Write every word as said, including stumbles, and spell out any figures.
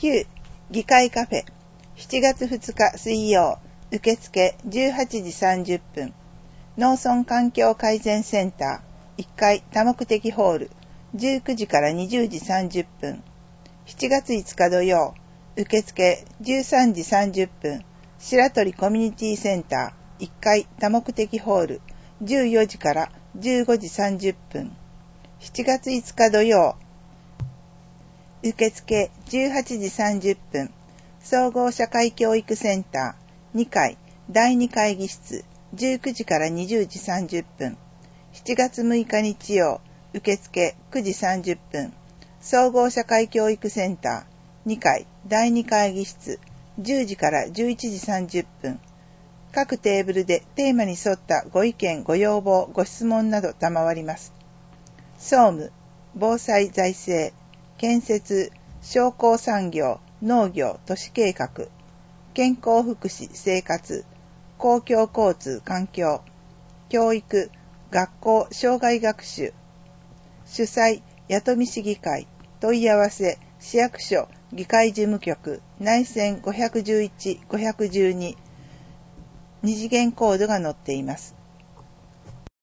きゅう議会カフェしちがつふつか水曜受付じゅうはちじさんじゅっぷん農村環境改善センターいっかい多目的ホールじゅうくじからにじゅうじさんじゅっぷんしちがついつか土曜受付じゅうさんじさんじゅっぷん白鳥コミュニティセンターいっかい多目的ホールじゅうよじからじゅうごじさんじゅっぷんしちがついつか土曜受付じゅうはちじさんじゅっぷん総合社会教育センターにかいだいに会議室じゅうくじからにじゅうじさんじゅっぷんしちがつむいか日曜受付くじさんじゅっぷん総合社会教育センターにかいだいに会議室じゅうじからじゅういちじさんじゅっぷん各テーブルでテーマに沿ったご意見ご要望ご質問など賜ります。総務防災財政建設商工産業農業都市計画健康福祉生活公共交通環境教育学校障害学習主催弥富市議会問い合わせ市役所議会事務局内線ごひゃくじゅういち、ごひゃくじゅうに二次元コードが載っています。